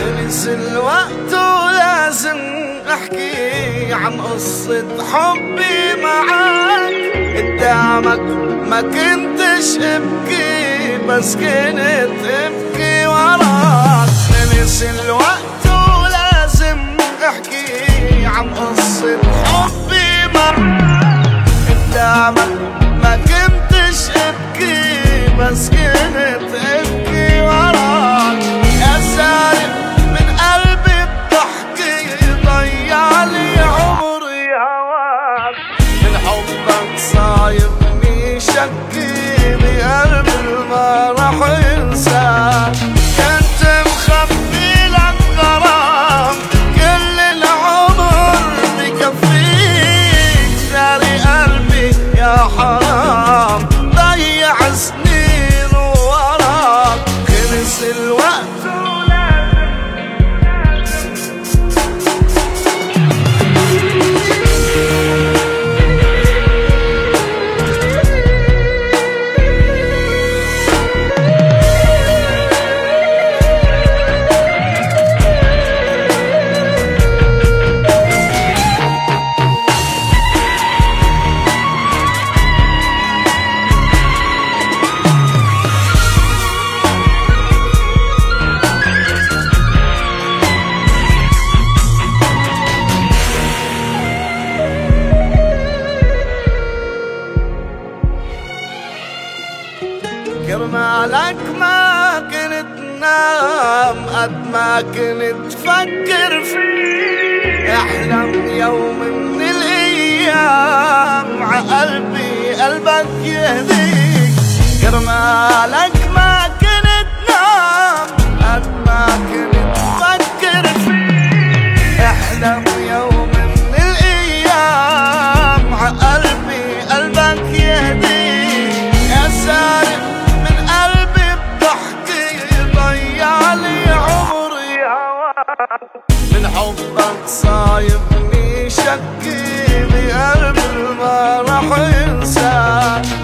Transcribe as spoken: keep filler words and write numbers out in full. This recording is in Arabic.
خلص الوقت ولازم احكي عن قصة حبي معاك. قدامك ما كنتش ابكي بس كنت ابكي وراك. خلص الوقت ولازم احكي عن قصة حبي معاك. قدامك ما كنتش ابكي بس كنت ابكي وراك. يا سارق من قلبي الضحكة ضيع لي عمري هواك. من حبك صايبني شكي بقلبي ما رح انساك. كنت مخبي لك غرام كل العمر بكفيك. داري قلبي يا حرام ضيع سنين وراك. خلص الوقت كرمالك ما كنت نام قد ما كنت فكر فيك. احلم يوم من الايام عقلبي قلبك يهديك. كرمالك ما كنت نام قد ما كنت فكر فيك. احلم يوم من الايام عقلبي قلبك يهديك. يا سارق من حبك صايبني شكي بقلبي ما رح انساك.